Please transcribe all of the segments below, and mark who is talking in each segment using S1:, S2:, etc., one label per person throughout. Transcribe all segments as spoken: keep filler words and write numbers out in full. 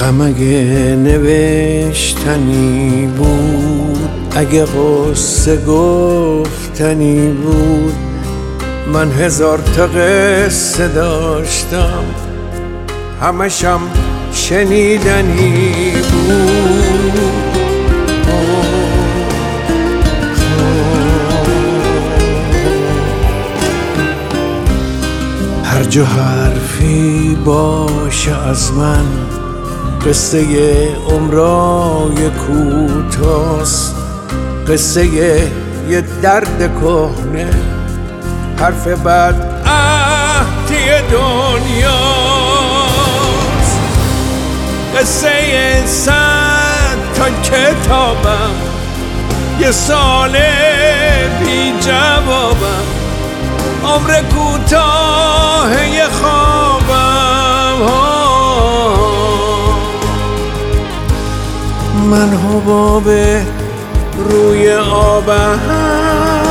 S1: غم اگه نوشتنی بود، اگه قصه گفتنی بود، من هزار تا قصه داشتم، همشم شنیدنی بود. هر جا حرفی باشه از من، قصه عمرای کوتاست، قصه یه درد کهنه، حرف بد عهدی دنیاست، قصه صد تا کتابم، یه سال بی جوابم، عمر کوتاه یه خوابم. من حباب روی آبم،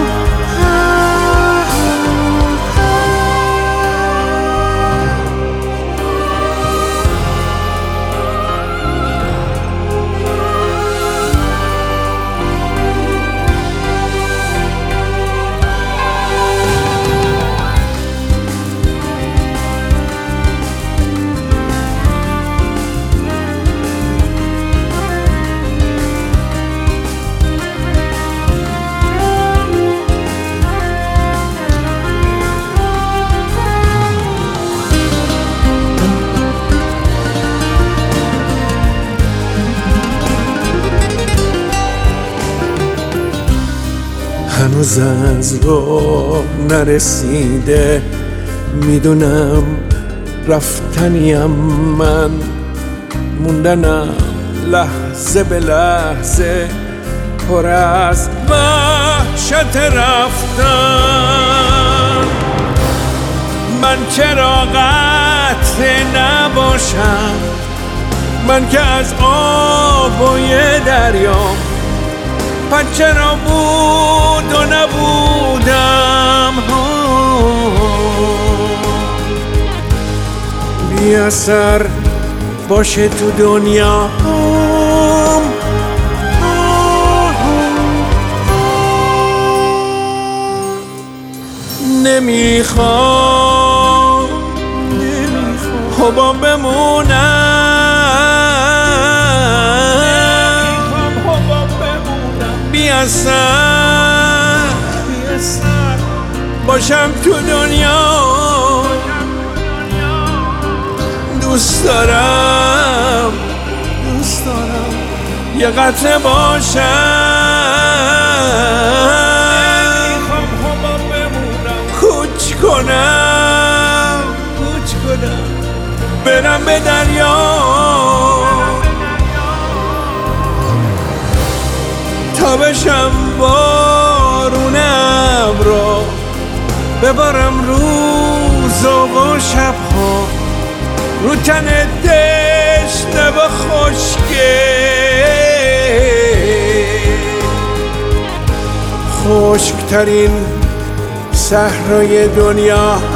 S1: هنوز از راه نرسیده، میدونم رفتنیم من، موندنم لحظه به لحظه، پر از وحشت رفتن. من چرا قطع نباشم، من که از آبای دریام، من چرا بود و نبودم، بی اثر باشه تو دنیا. نمیخوام حباب بمونم، بی اثر باشم تو دنیا. دوست دارم دوست دارم یه قطره باشم، نمیخوام حباب بمونم، کوچ کنم کوچ کنم برم به دریا، تا بشم بارون ابرا، ببارم روز و شبها، رو تن دشنه و خشکه، خشکترین صحرای دنیا.